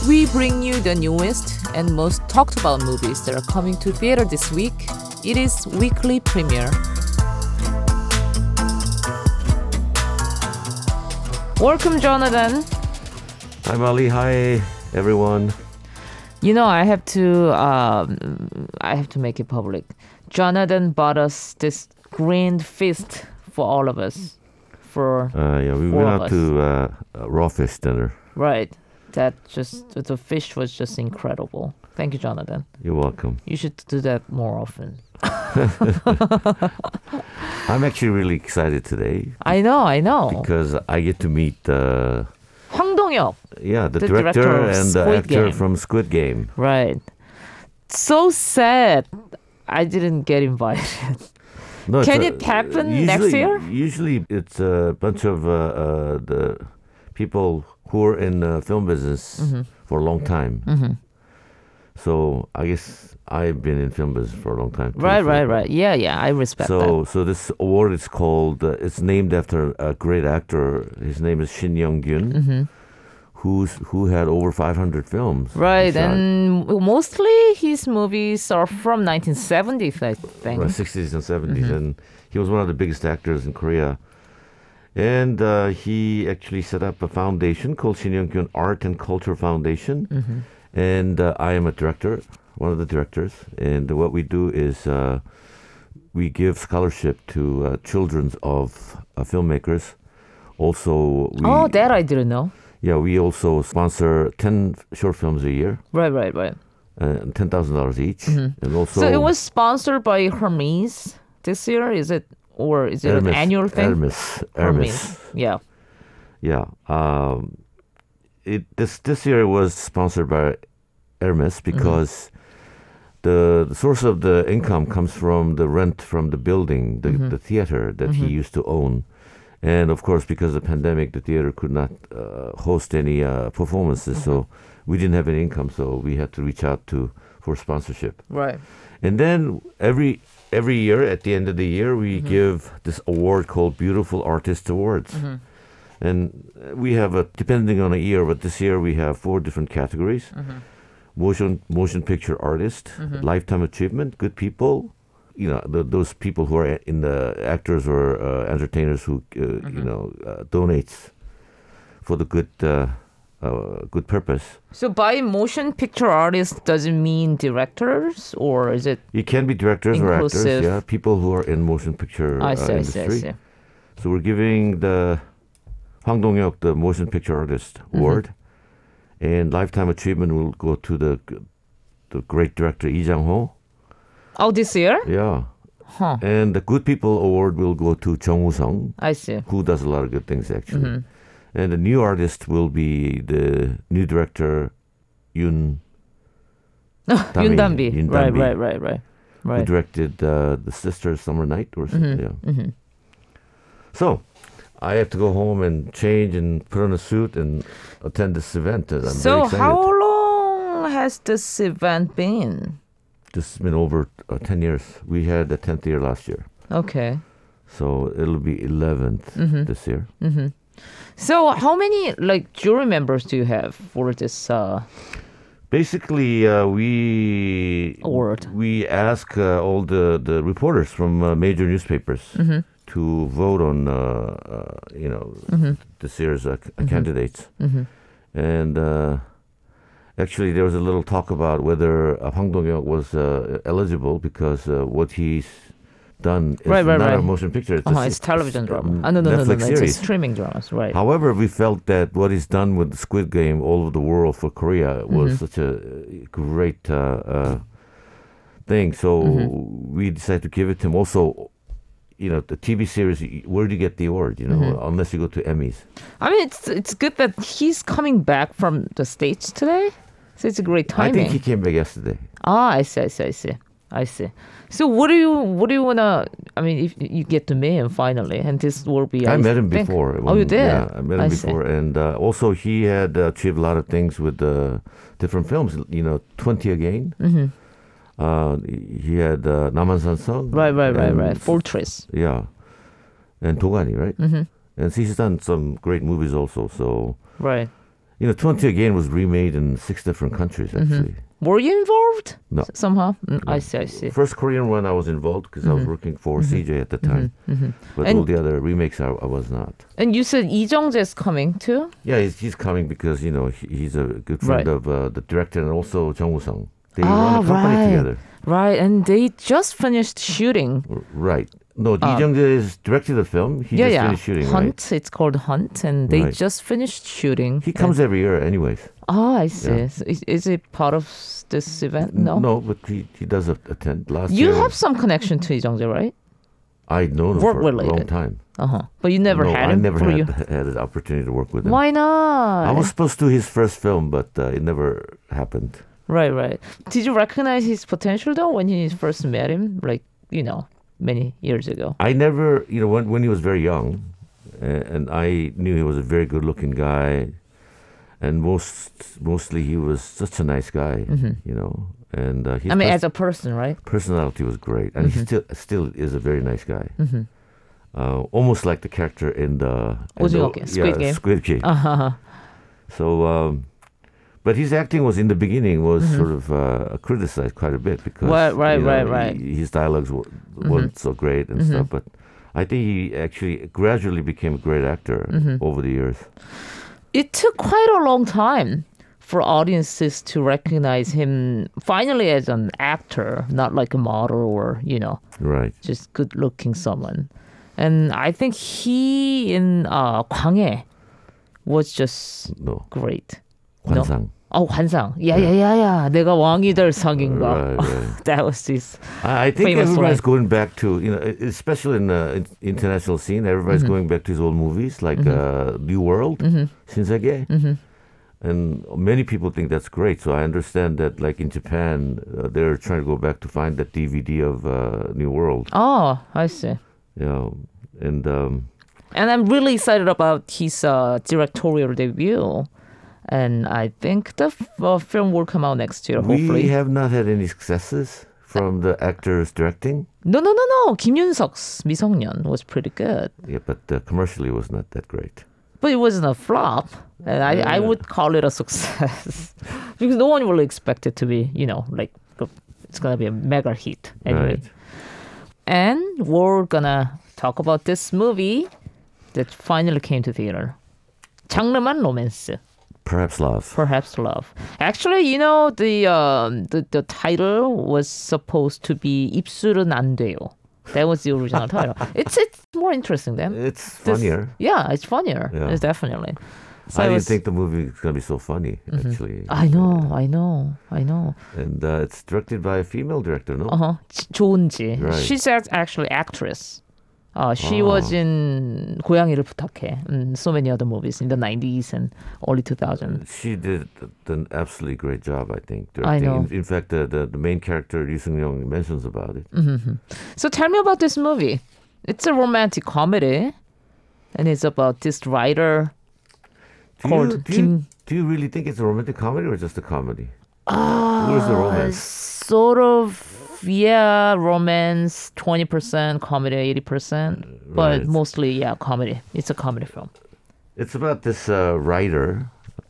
We bring you the newest and most talked about movies that are coming to theater this week. It is weekly premiere. Welcome, Jonathan. Hi, Molly. Hi, everyone. You know, I have to make it public. Jonathan bought us this grand feast for all of us. We went out to raw fish dinner. Right. The fish was just incredible. Thank you, Jonathan. You're welcome. You should do that more often. I'm actually really excited today. I know. Because I get to meet Hwang Dong-hyuk. the director director of and the Squid actor Game. from Squid Game. Right. So sad I didn't get invited. No, Can it happen usually, next year? Usually it's a bunch of the people who are in the film business for a long time. Mm-hmm. So I guess I've been in film business for a long time too. Right. Yeah, I respect that. So this award is called, it's named after a great actor. His name is Shin Young-gyun, who had over 500 films. Right, he shot. and mostly his movies are from 1970s, I think. Right, 60s and 70s. And he was one of the biggest actors in Korea. And he actually set up a foundation called Shin Young-gyun Art and Culture Foundation. And I am a director, one of the directors. And what we do is we give scholarship to children of filmmakers. Also, That I didn't know. Yeah, we also sponsor 10 short films a year. Right. $10,000 each. And also, So it was sponsored by Hermes this year, is it an annual thing? Hermes. Yeah. Yeah. This year it was sponsored by Hermes because the source of the income comes from the rent from the building, the theater that he used to own. And of course, because of the pandemic, the theater could not host any performances, so we didn't have any income, so we had to reach out for sponsorship. Right. And then every year, at the end of the year, we give this award called Beautiful Artist Awards. And we have, depending on a year, but this year we have 4 different categories. Motion picture artist, lifetime achievement, good people, those people who are in the actors or entertainers who, donates for the good purpose. So by motion picture artists, does it mean directors or is it? It can be directors or actors, inclusive? yeah, people who are in motion picture industry. I see. So we're giving the Hwang Dong-hyuk the Motion Picture Artist Award, and Lifetime Achievement will go to the great director Lee Jang-ho. Oh, this year? Yeah. Huh. And the Good People Award will go to Jung Woo-sung, I see. who does a lot of good things actually. And the new artist will be the new director Yoon Yoon-danbi. Yoon Right. who directed The Sisters Summer Night or something. Yeah. So I have to go home and change and put on a suit and attend this event. I'm very excited. How long has this event been? This has been over 10 years. We had the 10th year last year. Okay. So it'll be 11th this year. So how many jury members do you have for this Basically, award? we ask all the reporters from major newspapers to vote on this year's candidates. And actually, there was a little talk about whether Hwang Dong-hyuk was eligible because what he's done is not a motion picture. It's television drama. No, Netflix it's a series. streaming dramas, right? However, we felt that what he's done with the Squid Game all over the world for Korea was such a great thing. So we decided to give it to him. Also, the TV series, where do you get the award, unless you go to Emmys? I mean, it's good that he's coming back from the States today. So it's a great timing. I think he came back yesterday. I see. So what do you wanna? I mean, if you get to meet him finally, and this will be. I met him before. Oh, you did? Yeah, I met him before, and also he had achieved a lot of things with different films. 20 Again. He had 남한산성. Right. Fortress. Yeah, and 도가니, right? And he's done some great movies also. So right. 20 Again was remade in 6 different countries, actually. Were you involved? No. Somehow? I see, I see. First Korean one I was involved because I was working for CJ at the time. But And- all the other remakes I was not. And you said Lee Jung-jae is coming too? Yeah, he's coming because, he's a good friend Right. of the director and also Jung Woo-sung. They Ah, run a company right. together. Right, and they just finished shooting. Right. No, Lee Jung-jae has directed the film. He just finished shooting, Hunt, right? it's called Hunt, and they Right. just finished shooting. He comes every year anyways. I see. Yeah. So is it part of this event? No. No, but he does attend. Last You year, have some connection to Lee Jung-jae, right? I'd known him work for a long related. time. But you never no, had I him never for you. had the opportunity to work with him. Why not? I was supposed to do his first film, but it never happened. Right, right. Did you recognize his potential though when you first met him, like many years ago? I never, when he was very young, and I knew he was a very good-looking guy, and mostly he was such a nice guy, And his I mean, as a person, right? personality was great, and he still is a very nice guy. Almost like the character in the Squid Game. Squid Game. Uh-huh. So, but his acting was in the beginning was sort of criticized quite a bit because Right. his dialogues weren't so great and stuff. But I think he actually gradually became a great actor over the years. It took quite a long time for audiences to recognize him finally as an actor, not like a model or, Right. just good-looking someone. And I think he in 광해 was just No. great. No? 환상. Oh, 환상. Yeah. 내가 왕이 될 상인가. Right. That was his. I think Famous everybody's line. going back to, especially in the international scene, everybody's going back to his old movies like New World, Shinsegae. And many people think that's great. So I understand that, like in Japan, they're trying to go back to find that DVD of New World. Oh, I see. And And I'm really excited about his directorial debut. And I think the film will come out next year, hopefully. we have not had any successes from the actors directing. No. 김윤석's 미성년 was pretty good. Yeah, but commercially it was not that great. But it wasn't a flop. And I would call it a success. Because no one will expect it to be, like it's going to be a mega hit. Anyway. Right. And we're going to talk about this movie that finally came to theater. 장르만 로맨스. Perhaps Love. Perhaps Love. Actually, the title was supposed to be 입술은 안 돼요. That was the original title. It's more interesting than It's this- funnier. Yeah, it's funnier. Yeah. It's definitely. So I it didn't was- think the movie was going to be so funny, actually. I know. And it's directed by a female director, no? 조은지. Right. She's actually actress. She was in 고양이를 부탁해. So many other movies in the 90s and early 2000s. She did an absolutely great job, I think. I Directing. know. In fact, the main character, Lee Seung-young, mentions about it. So tell me about this movie. It's a romantic comedy, and it's about this writer called Kim. Do you really think it's a romantic comedy or just a comedy? Where's the romance? Sort of, yeah, romance, 20%, comedy, 80%, but Right. mostly, yeah, comedy. It's a comedy film. It's about this writer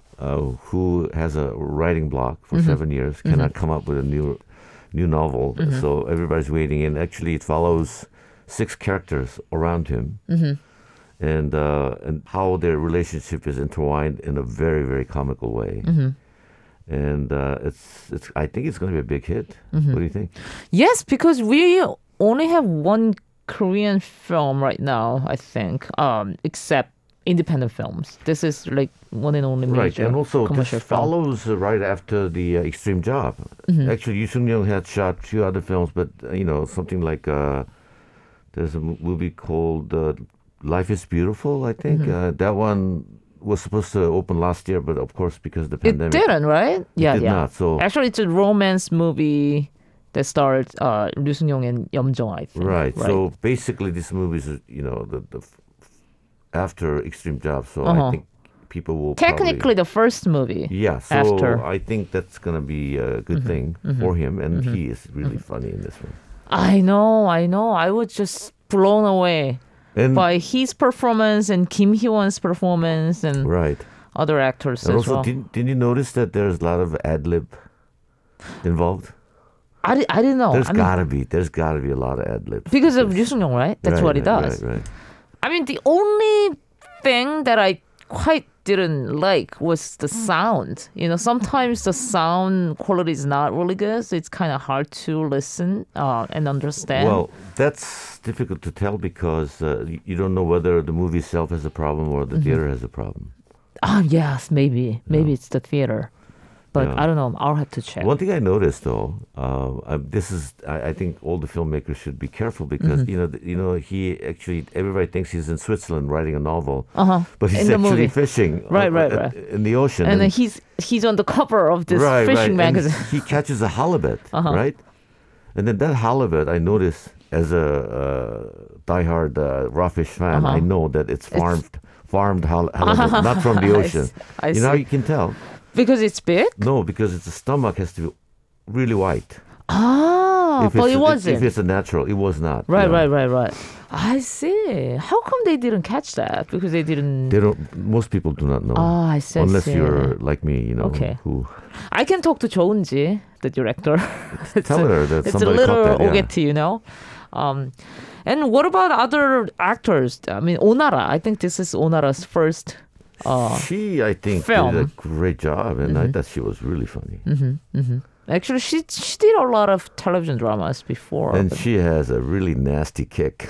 who has a writing block for 7 years, cannot come up with a new novel. So everybody's waiting, and actually it follows 6 characters around him, and how their relationship is intertwined in a very, very comical way. And it's I think it's going to be a big hit. What do you think? Yes, because we only have one Korean film right now, I think, except independent films. This is like one and only Right, major and also this commercial film. follows right after the Extreme Job. Actually, Lee Seung-young had shot 2 other films, but something like there's a movie called Life is Beautiful, I think. That one was supposed to open last year, but of course because of the It pandemic, didn't, right? Yeah, did yeah. not, so- Actually, it's a romance movie that stars Lee Seung-young and Yeom-jung, I think. right. So basically, this movie is the after Extreme Job. So Uh-huh. I think people will Technically, the first movie. probably, yeah. So after. I think that's gonna be a good thing for him, and he is really funny in this one. I know. I was just blown away And by his performance and Kim Hee-won's performance, and right. other actors And as also, well. didn't you notice that there's a lot of ad lib involved? I didn't know. There's I mean, gotta be a lot of ad libs. because of Lee Sung-young, right? That's what he does. Right. I mean, the only thing that I quite didn't like was the sound. You know, sometimes the sound quality is not really good, so it's kind of hard to listen and understand. Well, that's difficult to tell because you don't know whether the movie itself has a problem or the theater has a problem. Yes, maybe it's the theater, but Yeah. I don't know. I'll have to check. One thing I noticed, though, I think all the filmmakers should be careful because he actually everybody thinks he's in Switzerland writing a novel, but he's In the actually movie. fishing Right. in the ocean, And then he's on the cover of this fishing and magazine. he catches a halibut, right? And then that halibut, I noticed as a diehard raw fish fan, I know that it's farmed halibut, not from the ocean. I You know how see. you can tell? Because it's big? No, because the stomach has to be really white. But it wasn't. If it's a natural, it was not. Right. you know. Right. I see. How come they didn't catch that? Because they didn't. They don't. Most people do not know. I see. Unless you're like me, Okay. who I can talk to Jonesy, the director. tell her that It's a somebody little caught that. Yeah. ogeti, you know. And what about other actors? I mean, Onara. I think this is Onara's first. She, I think, film. did a great job, and I thought she was really funny. Actually, she did a lot of television dramas before. And but she has a really nasty kick.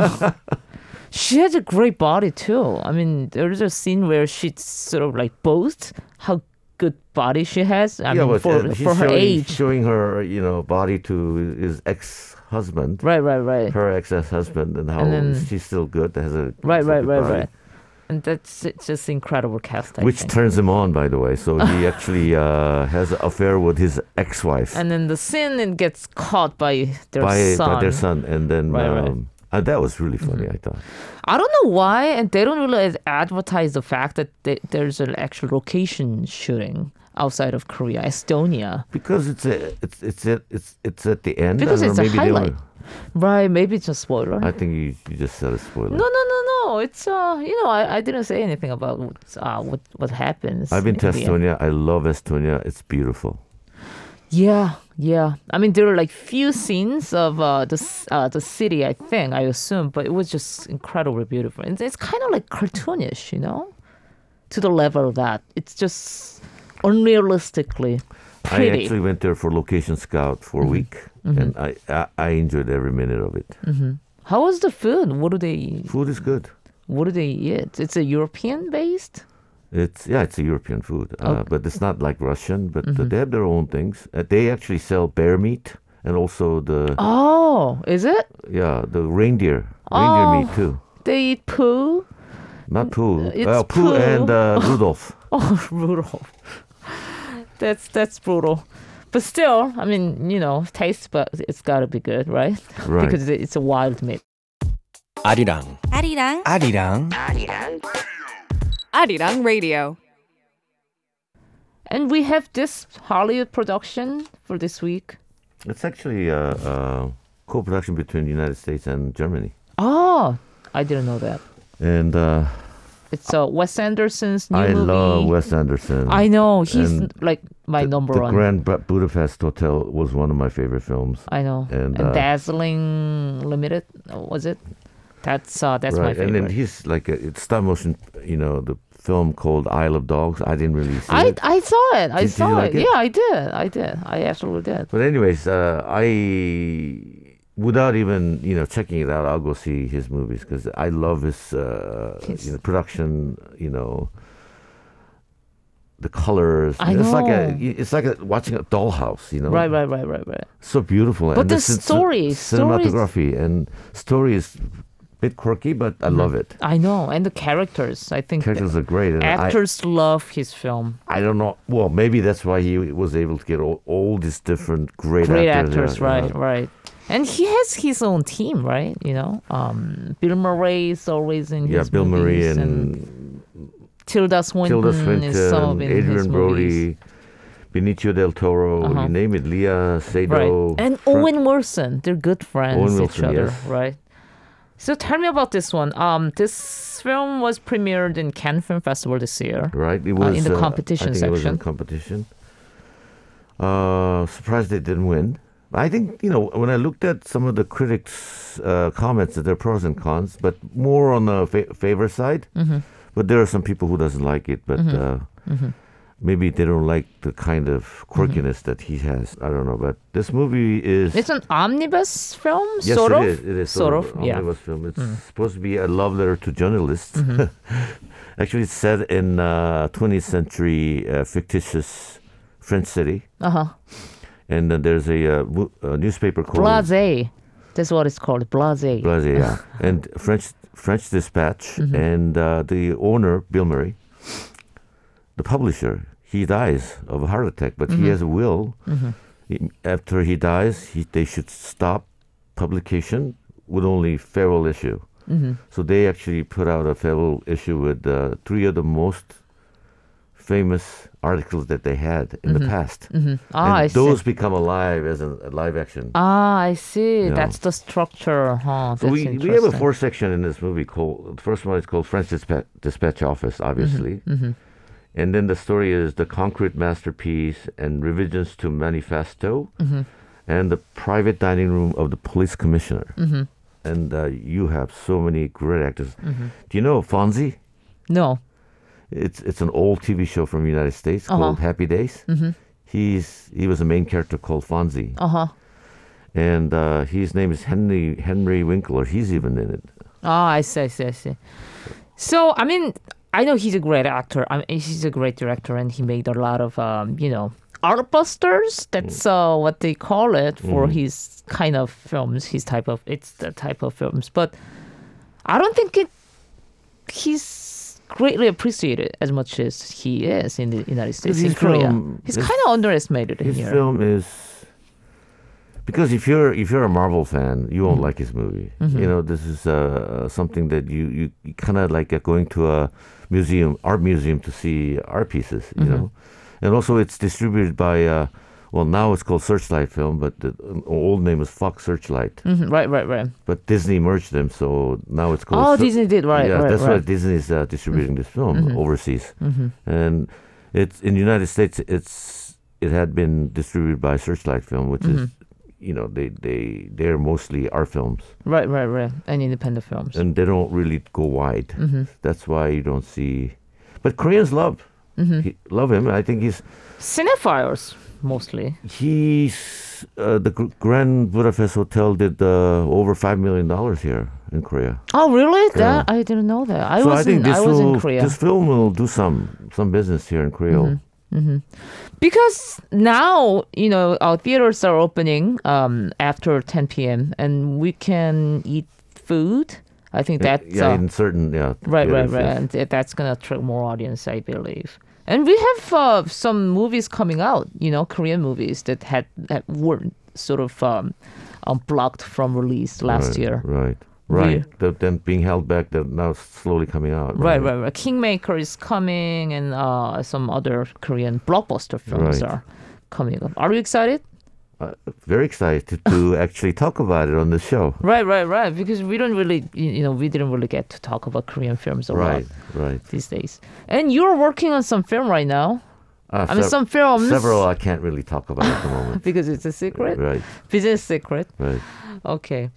she has a great body too. I mean, there's a scene where she sort of like boasts how good body she has. I mean, but, for her age. showing her, body to his ex-husband. Right. Her ex-husband, and how And then- she's still good. Has a Right. good body. And that's just incredible cast. I Which think. turns him on, by the way. So he actually has an affair with his ex-wife. And then the scene it gets caught by their by son. their son, and then Right. and that was really funny. I thought. I don't know why, and they don't really advertise the fact that there's an actual location shooting outside of Korea, Estonia. Because it's at the end. Because I don't it's know, a maybe they highlight. were- Right, maybe it's a spoiler. I think you just said a spoiler. No. It's I didn't say anything about what happens. I've been to in the end. Estonia. I love Estonia. It's beautiful. Yeah. I mean, there are like few scenes of the city. I think I assume, but it was just incredibly beautiful. And it's kind of like cartoonish, to the level that it's just unrealistically I pretty. actually went there for location scout for a week, and I enjoyed every minute of it. How was the food? What do they? Food is good. What do they eat? It's a European based. It's a European food, but it's not like Russian. But they have their own things. They actually sell bear meat and also the Oh, is it? the reindeer meat too. They eat poo. Not Pooh. It's Pooh Pooh. and Rudolph. Oh, Rudolph. That's brutal. But still, I mean, taste, but it's got to be good, right? Right. Because it's a wild meat. 아리랑 radio. And we have this Hollywood production for this week. It's actually a co-production between the United States and Germany. Oh, I didn't know that. And It's Wes Anderson's new I movie. love Wes Anderson. I know. He's And like my number the one. Grand Budapest Hotel was one of my favorite films. I know. And, Dazzling Limited, was it? That's my right, favorite. and then he's like it's stop motion. The film called Isle of Dogs. I didn't really see it. I saw it. I Did saw you it. like it? Yeah, I did. I absolutely did. But anyways, without even checking it out, I'll go see his movies because I love his production. The colors. I It's know. it's like watching a dollhouse. Right. So beautiful. But and the cin- stories- cinematography and story is a bit quirky, but I love it. I know. And the characters. I think Characters are great. And actors love his film. I don't know. Well, maybe that's why he was able to get all these different great Actors, yeah. right. And he has his own team, right? Bill Murray is always in his Bill Murray movies, and Tilda Swinton, is some of in his Adrian movies. Brody, Benicio del Toro, you name it, Leah Right. Seydoux. And Owen Wilson, they're good friends Owen each Wilson, other, yes. right? So tell me about this one. This film was premiered in Cannes Film Festival this year. Right? It was in the competition I think it was in section. competition. Surprised they didn't win. I think, when I looked at some of the critics' comments, that there are pros and cons, but more on the favor side. Mm-hmm. But there are some people who doesn't like it, but maybe they don't like the kind of quirkiness that he has. I don't know, but this movie is... It's an omnibus film, Yes, sort of? it is Sort of, an yeah. omnibus film. It's supposed to be a love letter to journalists. Actually, it's set in 20th century fictitious French city. Uh-huh. And then there's a newspaper called... Blase. That's what it's called, Blase. Blase, yeah. And French Dispatch. And the owner, Bill Murray, the publisher, he dies of a heart attack, but he has a will. After he dies, they should stop publication with only farewell issue. So they actually put out a farewell issue with 3 of the most famous articles that they had in the past. Ah, I And see. those become alive as a live action. Ah, I see. Yeah. That's the structure. Huh? So That's we have a interesting. 4th section in this movie called, the first one is called French Dispatch Office, obviously. And then the story is The Concrete Masterpiece and Revisions to Manifesto and The Private Dining Room of the Police Commissioner. And you have so many great actors. Do you know Fonzie? No. It's an old TV show from the United States called Happy Days. He was a main character called Fonzie. Uh-huh. And his name is Henry Winkler. He's even in it. Ah, I see. So, I mean, I know he's a great actor. I mean, he's a great director, and he made a lot of, artbusters. That's what they call it for his kind of films. It's the type of films. But I don't think he's greatly appreciated as much as he is in the United States, in Korea. He's kind of underestimated in His here. film is, because if you're a Marvel fan, you won't like his movie. This is something that you kind of like going to a art museum to see art pieces. And also it's distributed by now it's called Searchlight Film, but the old name was Fox Searchlight. Right. But Disney merged them, so now it's called. Oh, Disney did, right? Yeah, right, that's right. why Disney is distributing this film overseas, and it's in the United States. It had been distributed by Searchlight Film, which is, they're mostly art films, Right. And independent films. and they don't really go wide. That's why you don't see. But Koreans love him. I think Cinephiles, mostly. he's the Grand Budapest Hotel did over $5 million here in Korea. Oh, really? Yeah. That I didn't know that. I So was I think in Korea. this film will do some business here in Korea. Because now, our theaters are opening after 10 p.m. and we can eat food. I think that's in certain right. theaters, yes. And that's gonna attract more audience, I believe. And we have some movies coming out, Korean movies that were sort of blocked from release last year. Right. We- Then being held back, they're now slowly coming out. Right. Kingmaker is coming, and some other Korean blockbuster films Right. are coming up. Are you excited? Very excited to actually talk about it on the show. Right. Because we don't really, we didn't really get to talk about Korean films a lot Right. these days. And you're working on some film right now. Some films. Several I can't really talk about at the moment. Because it's a secret. Right. Business secret. Right. Okay.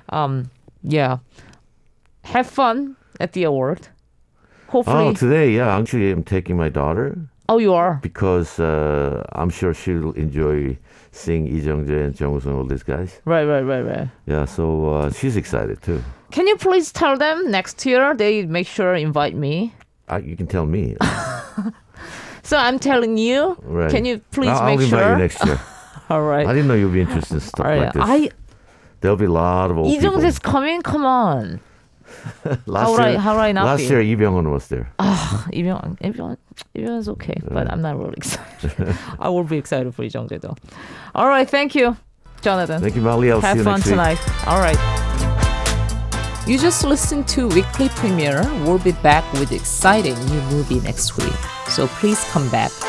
Yeah. Have fun at the award. Hopefully. Oh, today, actually, I'm taking my daughter Oh, you are. because I'm sure she'll enjoy seeing Lee Jung-jae and Jung Woo-sung, all these guys. Right. Yeah, so she's excited too. Can you please tell them next year they make sure invite me? You can tell me. So I'm telling you. Right. Can you please I'll make invite sure? you next year. All right. I didn't know you'd be interested in stuff All right. like this. There'll be a lot of old Lee people. Jung-jae's coming. Come on. Last how would I not last be? year, Lee Byung-hun was there. Even is okay, but I'm not really excited. I will be excited for Lee Jung-jae though. All right. Thank you, Jonathan. Thank you, Molly. I'll see Have you fun next week. tonight. All right. You just listened to Weekly Premiere. We'll be back with exciting new movie next week. So please come back.